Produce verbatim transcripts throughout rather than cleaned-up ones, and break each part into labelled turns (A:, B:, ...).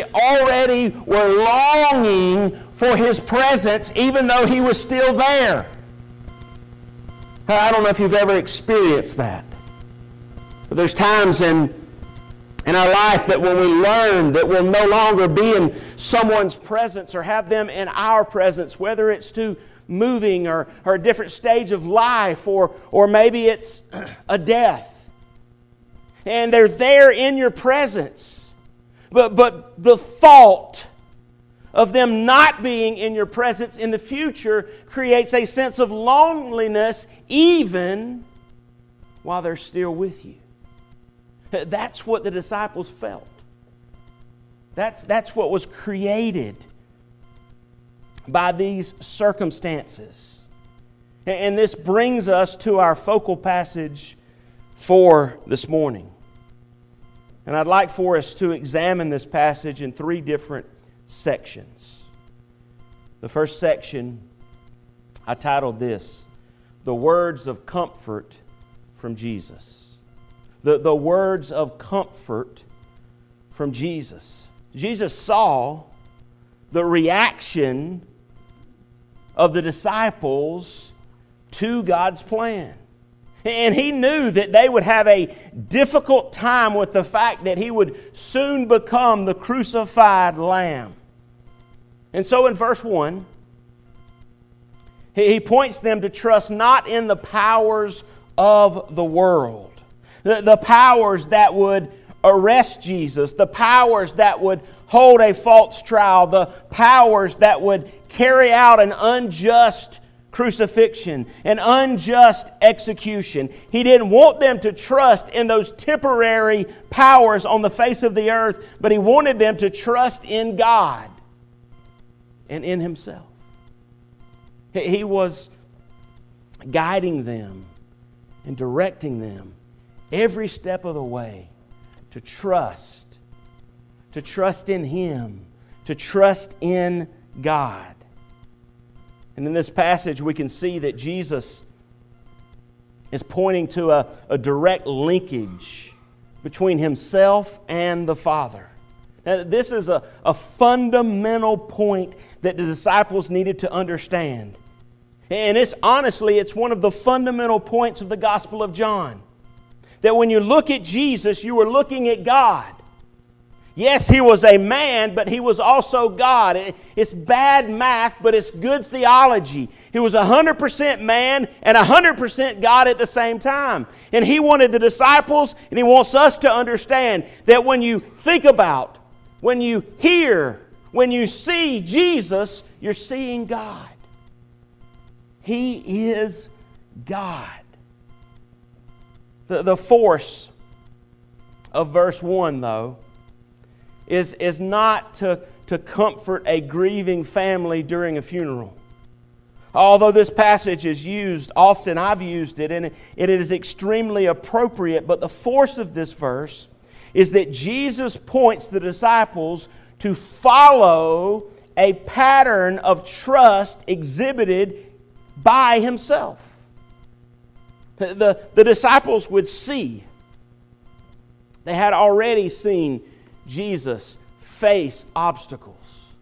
A: already were longing for His presence even though He was still there. I don't know if you've ever experienced that. But there's times in, in our life that when we learn that we'll no longer be in someone's presence or have them in our presence, whether it's to moving or, or a different stage of life, or, or maybe it's a death. And they're there in your presence. But, but the thought of them not being in your presence in the future creates a sense of loneliness even while they're still with you. That's what the disciples felt. That's, that's what was created by these circumstances. And this brings us to our focal passage for this morning. And I'd like for us to examine this passage in three different sections. The first section I titled this, The Words of Comfort from Jesus. The, the words of comfort from Jesus. Jesus saw the reaction of the disciples to God's plan. And He knew that they would have a difficult time with the fact that He would soon become the crucified Lamb. And so in verse one, He points them to trust not in the powers of the world, the, the powers that would arrest Jesus, the powers that would hold a false trial, the powers that would carry out an unjust crucifixion, an unjust execution. He didn't want them to trust in those temporary powers on the face of the earth, but He wanted them to trust in God and in Himself. He was guiding them and directing them every step of the way to trust, to trust in Him, to trust in God. And in this passage, we can see that Jesus is pointing to a, a direct linkage between Himself and the Father. Now, this is a, a fundamental point that the disciples needed to understand. And it's honestly, it's one of the fundamental points of the Gospel of John. That when you look at Jesus, you are looking at God. Yes, He was a man, but He was also God. It's bad math, but it's good theology. He was one hundred percent man and one hundred percent God at the same time. And He wanted the disciples, and He wants us to understand that when you think about, when you hear, when you see Jesus, you're seeing God. He is God. The, the force of verse one, though, is, is not to, to comfort a grieving family during a funeral. Although this passage is used, often I've used it, and it, it is extremely appropriate, but the force of this verse is that Jesus points the disciples to follow a pattern of trust exhibited by Himself. The, the, the disciples would see, they had already seen Jesus face obstacles.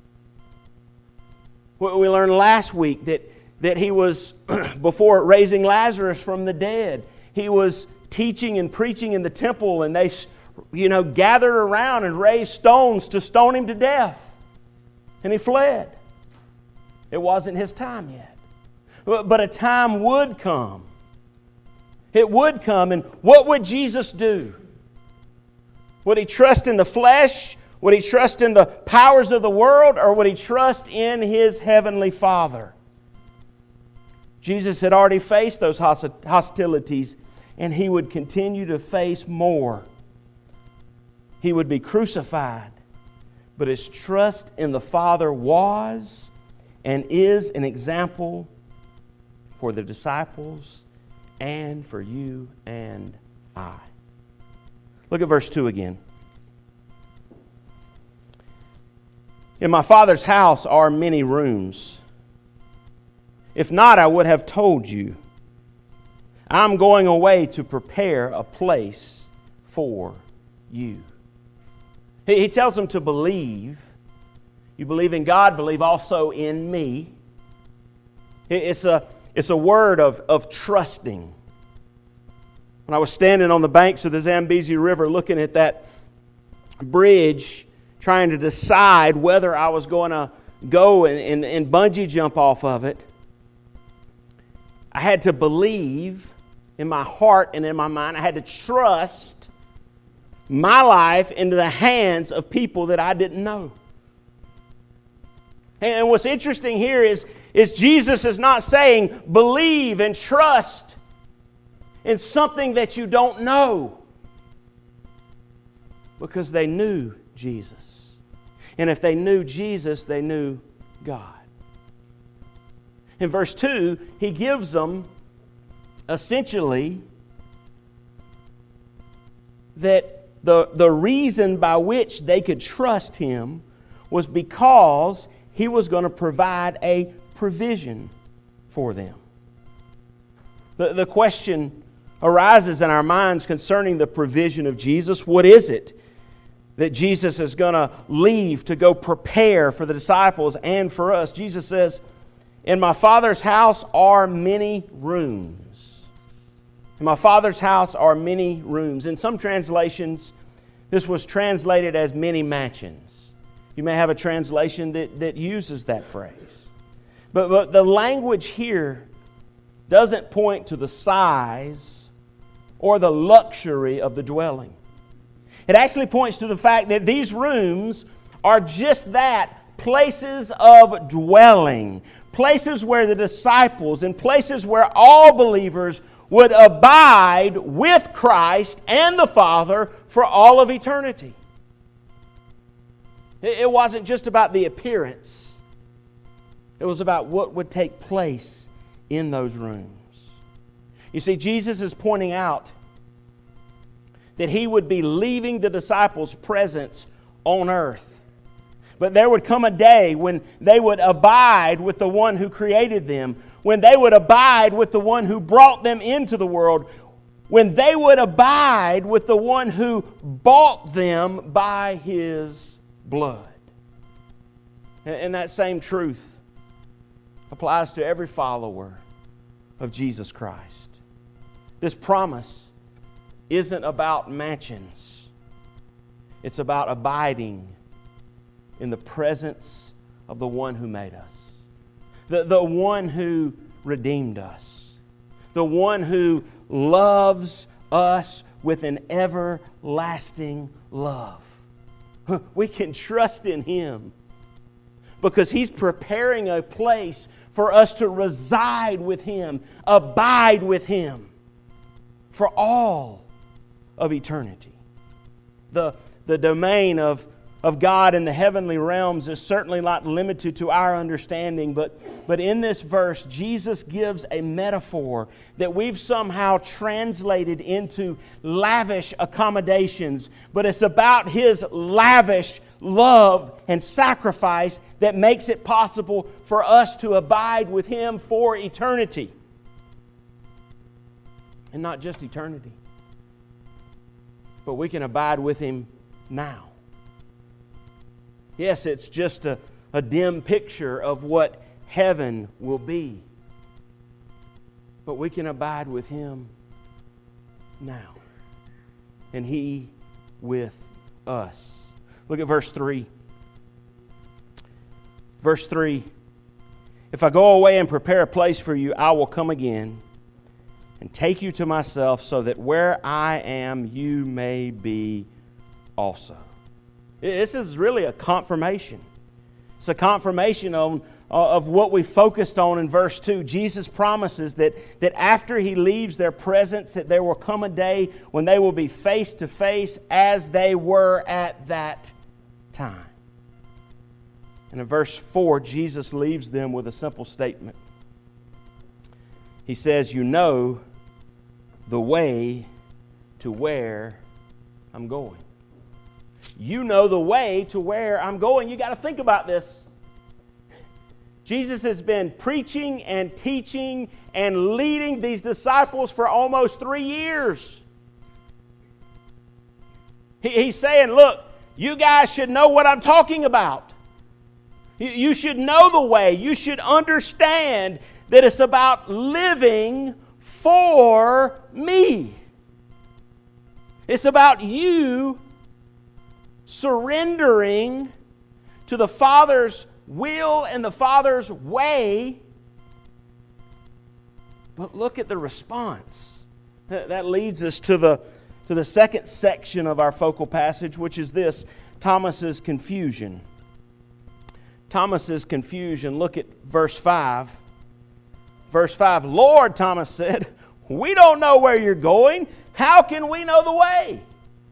A: We learned last week that, that He was, before raising Lazarus from the dead, He was teaching and preaching in the temple, and they, you know, gathered around and raised stones to stone Him to death. And He fled. It wasn't His time yet. But a time would come. It would come, and what would Jesus do? Would He trust in the flesh? Would He trust in the powers of the world? Or would He trust in His heavenly Father? Jesus had already faced those hostilities, and He would continue to face more. He would be crucified, but His trust in the Father was and is an example for the disciples and for you and I. Look at verse two again. In my Father's house are many rooms. If not, I would have told you. I'm going away to prepare a place for you. He, he tells them to believe. You believe in God, believe also in me. It, it's a, it's a word of, of trusting. When I was standing on the banks of the Zambezi River looking at that bridge, trying to decide whether I was going to go and, and, and bungee jump off of it, I had to believe in my heart and in my mind. I had to trust my life into the hands of people that I didn't know. And what's interesting here is, is Jesus is not saying believe and trust in something that you don't know, because they knew Jesus. And if they knew Jesus, they knew God. In verse two, He gives them essentially that the, the reason by which they could trust Him was because He was going to provide a provision for them. The, the question arises in our minds concerning the provision of Jesus. What is it that Jesus is going to leave to go prepare for the disciples and for us? Jesus says, "In my Father's house are many rooms." In my Father's house are many rooms. In some translations, this was translated as many mansions. You may have a translation that, that uses that phrase. But, but the language here doesn't point to the size or the luxury of the dwelling. It actually points to the fact that these rooms are just that, places of dwelling, places where the disciples and places where all believers would abide with Christ and the Father for all of eternity. It wasn't just about the appearance. It was about what would take place in those rooms. You see, Jesus is pointing out that He would be leaving the disciples' presence on earth. But there would come a day when they would abide with the one who created them, when they would abide with the one who brought them into the world, when they would abide with the one who bought them by His blood. And that same truth applies to every follower of Jesus Christ. This promise isn't about mansions. It's about abiding in the presence of the one who made us. The, the one who redeemed us. The one who loves us with an everlasting love. We can trust in Him because He's preparing a place for us to reside with Him, abide with Him for all of eternity. The, the domain of, of God in the heavenly realms is certainly not limited to our understanding, but, but in this verse, Jesus gives a metaphor that we've somehow translated into lavish accommodations, but it's about His lavish love and sacrifice that makes it possible for us to abide with Him for eternity. And not just eternity, but we can abide with Him now. Yes, it's just a, a dim picture of what heaven will be, but we can abide with Him now, and He with us. Look at verse three. Verse three, "If I go away and prepare a place for you, I will come again and take you to myself, so that where I am, you may be also." This is really a confirmation. It's a confirmation on, of what we focused on in verse two. Jesus promises that, that after He leaves their presence, that there will come a day when they will be face to face as they were at that time. And in verse four, Jesus leaves them with a simple statement. He says, "You know the way to where I'm going." You know the way to where I'm going. You got to think about this. Jesus has been preaching and teaching and leading these disciples for almost three years. He, he's saying, look, You guys should know what I'm talking about. You should know the way. You should understand that it's about living for me. It's about you surrendering to the Father's will and the Father's way. But look at the response. That leads us to the, to the second section of our focal passage, which is this, Thomas's confusion. Thomas's confusion. Look at verse five. Verse five, Lord, Thomas said, we don't know where you're going. How can we know the way?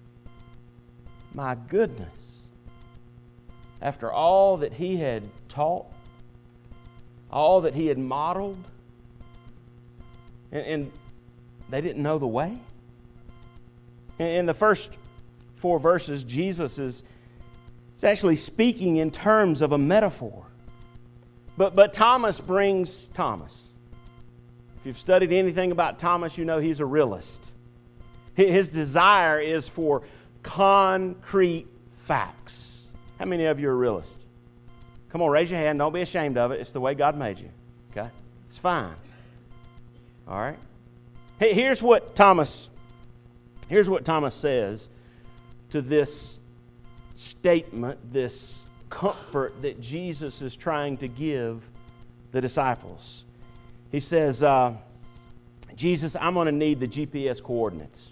A: My goodness. After all that he had taught, all that he had modeled, and, and they didn't know the way. In the first four verses, Jesus is It's actually speaking in terms of a metaphor. But, but Thomas brings Thomas. If you've studied anything about Thomas, you know he's a realist. His desire is for concrete facts. How many of you are realists? Come on, raise your hand. Don't be ashamed of it. It's the way God made you. Okay? It's fine. All right? Here's what Thomas, here's what Thomas says to this statement, this comfort that Jesus is trying to give the disciples. He says, uh, Jesus, I'm going to need the G P S coordinates.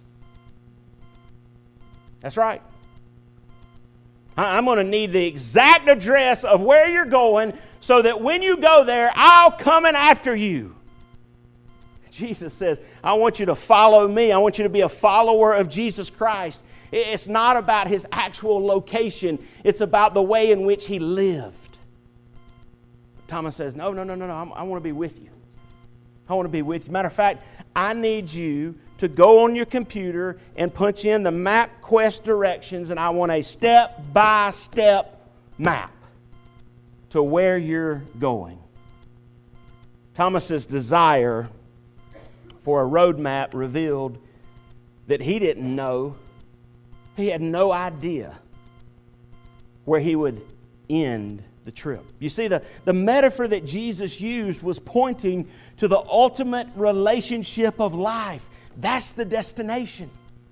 A: That's right. I'm going to need the exact address of where you're going so that when you go there, I'll come in after you. Jesus says, I want you to follow me. I want you to be a follower of Jesus Christ. It's not about His actual location. It's about the way in which He lived. Thomas says, no, no, no, no, no. I want to be with you. I want to be with you. Matter of fact, I need you to go on your computer and punch in the MapQuest directions, and I want a step-by-step map to where you're going. Thomas's desire for a road map revealed that he didn't know, he had no idea where he would end the trip. You see, the, the metaphor that Jesus used was pointing to the ultimate relationship of life. That's the destination.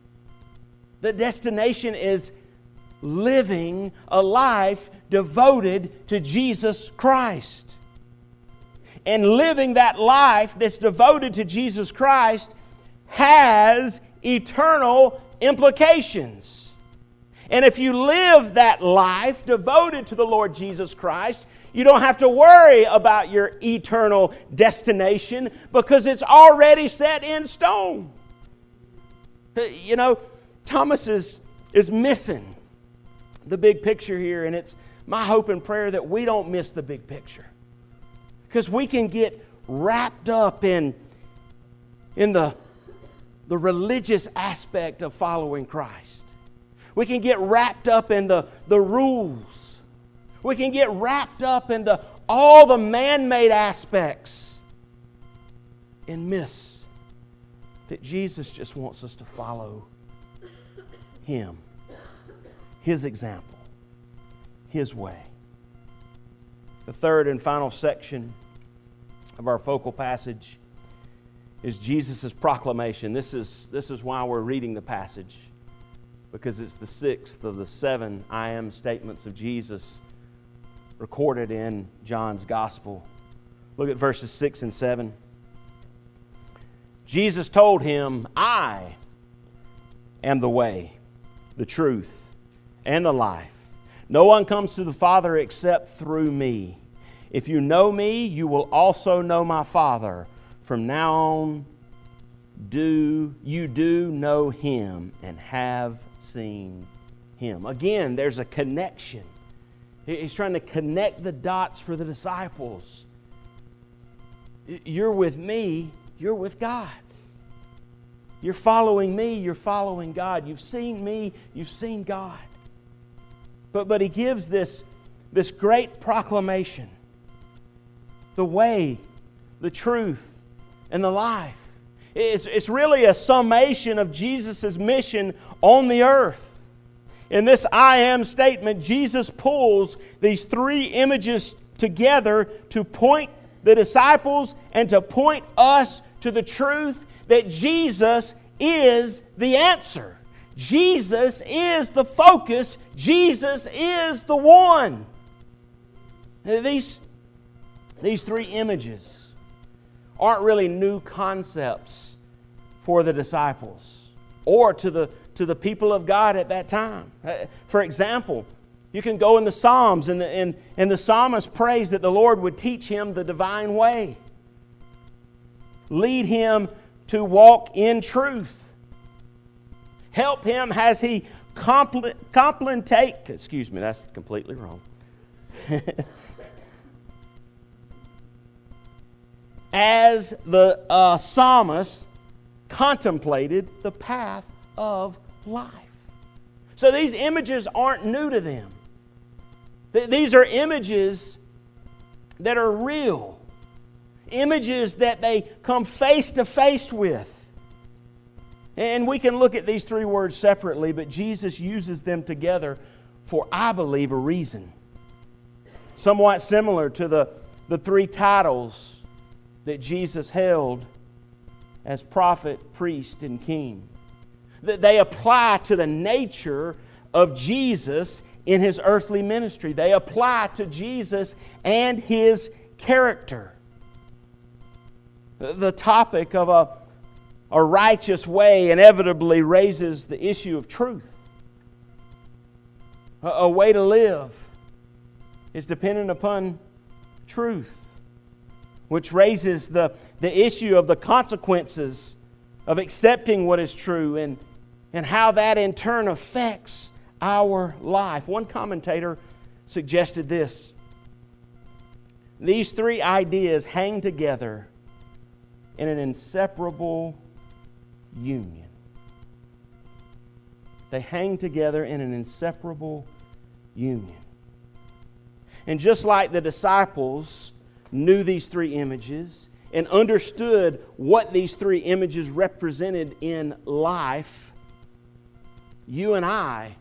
A: The destination is living a life devoted to Jesus Christ. And living that life that's devoted to Jesus Christ has eternal implications. And if you live that life devoted to the Lord Jesus Christ, you don't have to worry about your eternal destination because it's already set in stone. You know, Thomas is, is missing the big picture here, and it's my hope and prayer that we don't miss the big picture. Because we can get wrapped up in, in the, the religious aspect of following Christ. We can get wrapped up in the, the rules. We can get wrapped up into all the man-made aspects and miss that Jesus just wants us to follow Him, His example, His way. The third and final section of our focal passage is Jesus' proclamation. This is, this is why we're reading the passage, because it's the sixth of the seven I am statements of Jesus recorded in John's Gospel. Look at verses six and seven. Jesus told him, I am the way, the truth, and the life. No one comes to the Father except through me. If you know me, you will also know my Father. From now on, do you do know Him and have seen Him. Again, there's a connection. He's trying to connect the dots for the disciples. You're with me, you're with God. You're following me, you're following God. You've seen me, you've seen God. But, but He gives this, this great proclamation. The way, the truth, and the life. It's, it's really a summation of Jesus' mission on the earth. In this I am statement, Jesus pulls these three images together to point the disciples and to point us to the truth that Jesus is the answer. Jesus is the focus. Jesus is the one. These, these three images aren't really new concepts for the disciples or to the, to the people of God at that time. For example, you can go in the Psalms and the, and, and the psalmist prays that the Lord would teach him the divine way. Lead him to walk in truth. Help him as he compl- complementate, excuse me, that's completely wrong. As the uh, psalmist contemplated the path of life. So these images aren't new to them. These are images that are real. Images that they come face to face with. And we can look at these three words separately, but Jesus uses them together for, I believe, a reason. Somewhat similar to the, the three titles that Jesus held as prophet, priest, and king. That they apply to the nature of Jesus in His earthly ministry. They apply to Jesus and His character. The topic of a, a righteous way inevitably raises the issue of truth. A, a way to live is dependent upon truth, which raises the, the issue of the consequences of accepting what is true and, and how that in turn affects our life. One commentator suggested this. These three ideas hang together in an inseparable union. They hang together in an inseparable union. And just like the disciples knew these three images and understood what these three images represented in life, you and I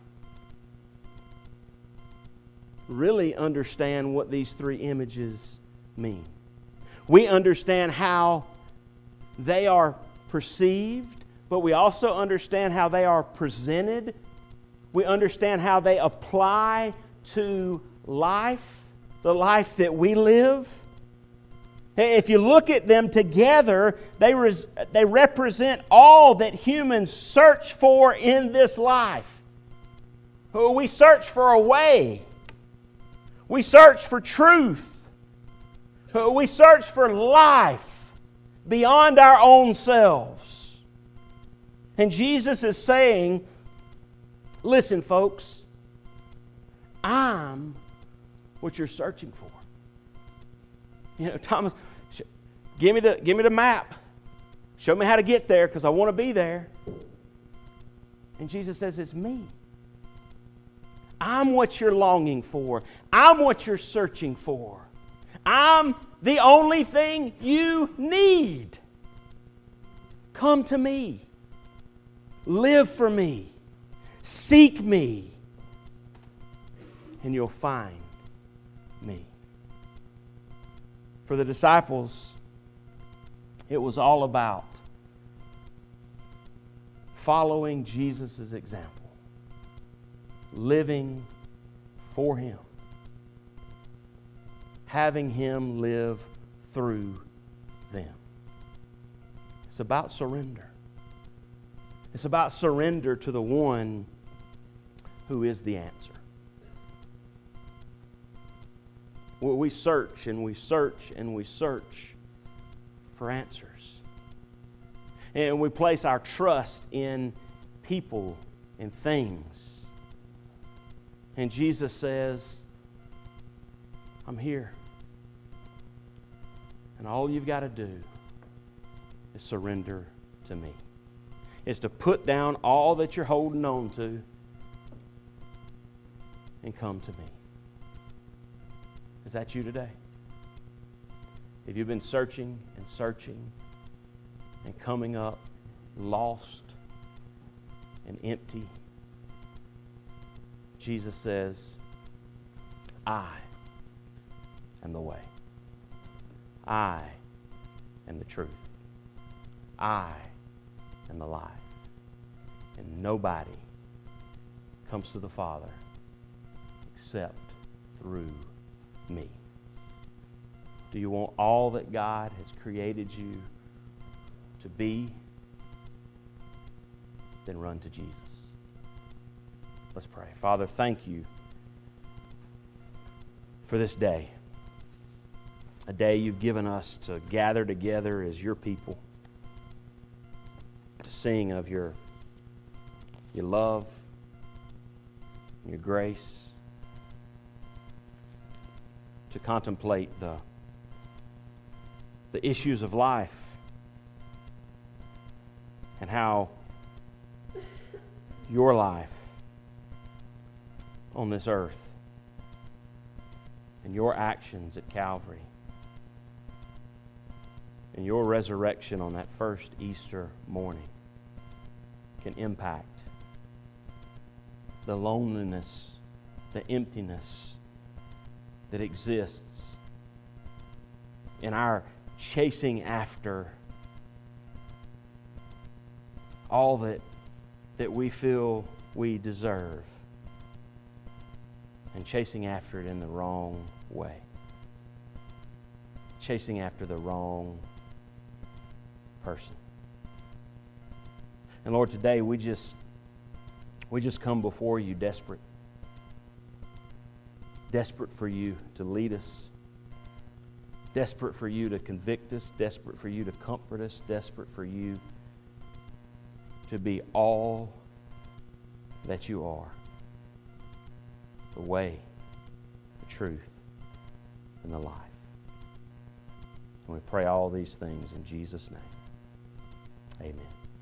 A: really understand what these three images mean. We understand how they are perceived, but we also understand how they are presented. We understand how they apply to life, the life that we live. If you look at them together, they, res- they represent all that humans search for in this life. We search for a way. We search for truth. We search for life beyond our own selves. And Jesus is saying, listen, folks, I'm what you're searching for. You know, Thomas, give me the give me the map. Show me how to get there because I want to be there. And Jesus says, it's me. I'm what you're longing for. I'm what you're searching for. I'm the only thing you need. Come to me. Live for me. Seek me. And you'll find me. For the disciples, it was all about following Jesus' example, living for Him, having Him live through them. It's about surrender. It's about surrender to the one who is the answer. We search and we search and we search for answers. And we place our trust in people and things. And Jesus says, I'm here. And all you've got to do is surrender to me. It's to put down all that you're holding on to and come to me. Is that you today? If you've been searching and searching and coming up lost and empty, Jesus says, I am the way. I am the truth. I am the life. And nobody comes to the Father except through me. Do you want all that God has created you to be? Then run to Jesus. Let's pray. Father, thank you for this day. A day you've given us to gather together as your people, to sing of your, your love, your grace, to contemplate the, the issues of life and how your life on this earth and your actions at Calvary and your resurrection on that first Easter morning can impact the loneliness, the emptiness that exists in our chasing after all that, that we feel we deserve and chasing after it in the wrong way. Chasing after the wrong person. And Lord, today we just we just come before you desperate. Desperate for you to lead us. Desperate for you to convict us. Desperate for you to comfort us. Desperate for you to be all that you are. The way, the truth, and the life. And we pray all these things in Jesus' name. Amen.